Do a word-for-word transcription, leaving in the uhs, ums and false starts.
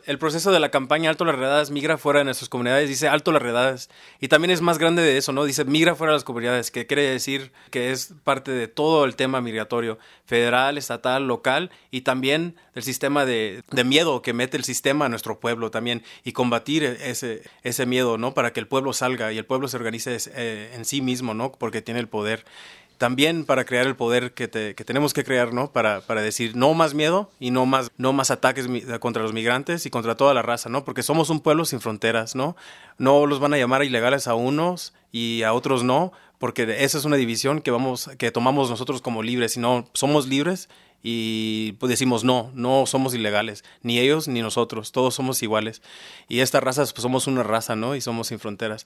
el proceso de la campaña Alto las Redadas, migra fuera de nuestras comunidades, dice Alto las Redadas. Y también es más grande de eso, ¿no? Dice migra fuera de las comunidades, que quiere decir que es parte de todo el tema migratorio, federal, estatal, local, y también del sistema de, de miedo que mete el sistema a nuestro pueblo también, y combatir ese, ese miedo, ¿no? Para que el pueblo salga y el pueblo se organice eh, en sí mismo, ¿no? Porque tiene el poder. También para crear el poder que, te, que tenemos que crear, ¿no? Para, para decir no más miedo y no más, no más ataques mi, contra los migrantes y contra toda la raza, ¿no? Porque somos un pueblo sin fronteras, ¿no? No los van a llamar ilegales a unos y a otros no, porque esa es una división que, vamos, que tomamos nosotros como libres, sino somos libres y pues decimos no, no somos ilegales, ni ellos ni nosotros, todos somos iguales. Y esta raza, pues somos una raza, ¿no? Y somos sin fronteras.